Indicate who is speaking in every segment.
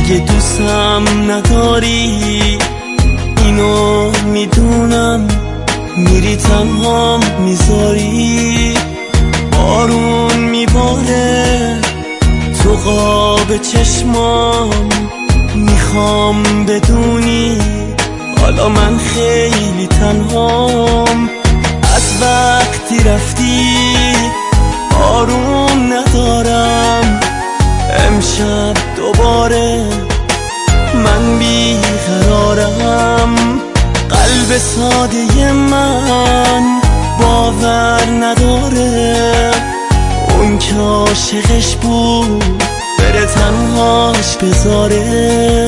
Speaker 1: اگه دوستم نداری اینو میدونم، میری تنهام میذاری، بارون میباره تو قاب چشمام، میخوام بدونی حالا من خیلی تنهام. از وقتی رفتی آروم ندارم، امشب دوباره من بیقرارم. قلب ساده من باور نداره اون که عاشقش بود بره تنهاش بذاره.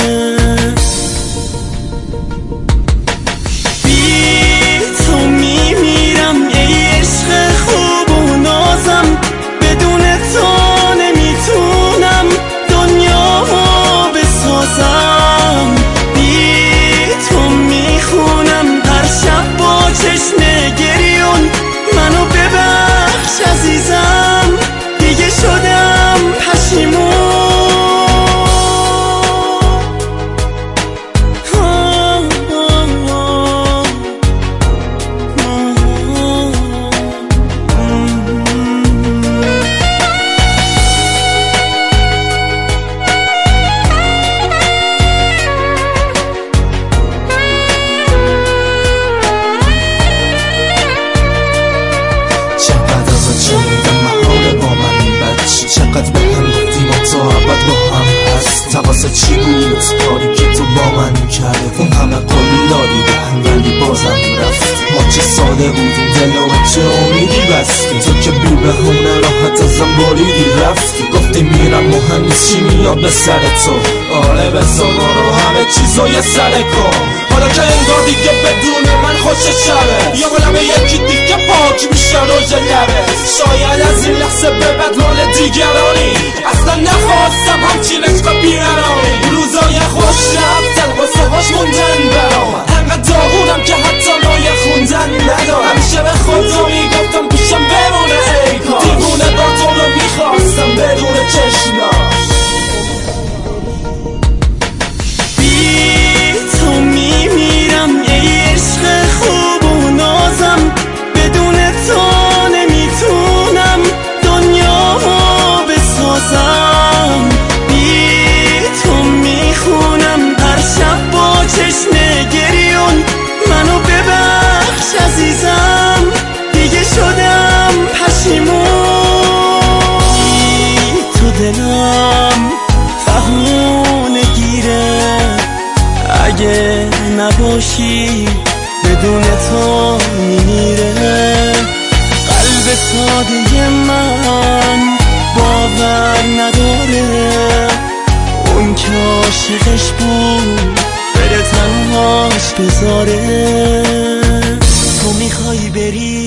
Speaker 2: چقدر به هم گفتیم و تا عبد با هم هست، تقاسه چی بود کاری که تو با من کرده، اون همه قول دادی به هم ولی بازم رفت. ما چه ساده بودیم دل و چه امیدی بستی، تو که بی بهونه راحت ازم بریدی رفتی. گفتی میرم مهم نیست چی میاد به سر تو، آره بذار رو همه چیزای سر کن. حالا که انگار دیگه بدون من خوش شبه، یا بلم یکی دیگه پاک میشه روژ لبه. شاید از این لحظه به بعد مال دیگرانی، اصلا نخواستم همچین عشق بیرانی. روزای خوش رفتن قصه هاش موندن برام، انقدر داغونم که حتی لای خوندن ندارم. همیشه به خدا میگفتم پیشم بمونه ای کاش، دیوونه با تو رو میخواستم بدون چشماش.
Speaker 1: دلم فهمونه گیره اگه نباشی بدون تو میمیره. قلب ساده من باور نداره اون که عاشقش بود بره تنهاش بذاره. تو میخوای بری